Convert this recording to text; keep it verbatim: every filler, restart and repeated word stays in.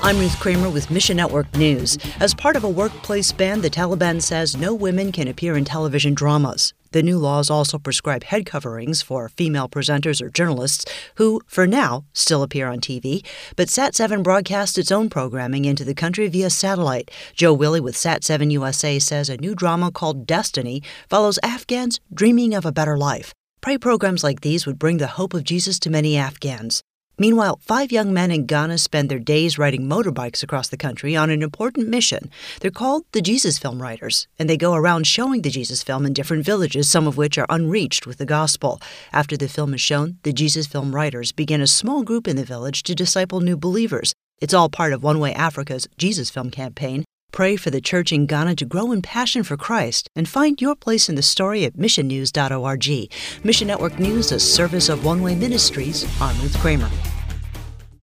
I'm Ruth Kramer with Mission Network News. As part of a workplace ban, the Taliban says no women can appear in television dramas. The new laws also prescribe head coverings for female presenters or journalists who, for now, still appear on T V. But Sat seven broadcasts its own programming into the country via satellite. Joe Willie with Sat seven U S A says a new drama called Destiny follows Afghans dreaming of a better life. Pray programs like these would bring the hope of Jesus to many Afghans. Meanwhile, five young men in Ghana spend their days riding motorbikes across the country on an important mission. They're called the Jesus Film Writers, and they go around showing the Jesus film in different villages, some of which are unreached with the gospel. After the film is shown, the Jesus Film Writers begin a small group in the village to disciple new believers. It's all part of One Way Africa's Jesus Film campaign. Pray for the church in Ghana to grow in passion for Christ and find your place in the story at mission news dot org. Mission Network News, a service of One Way Ministries. I'm Ruth Kramer.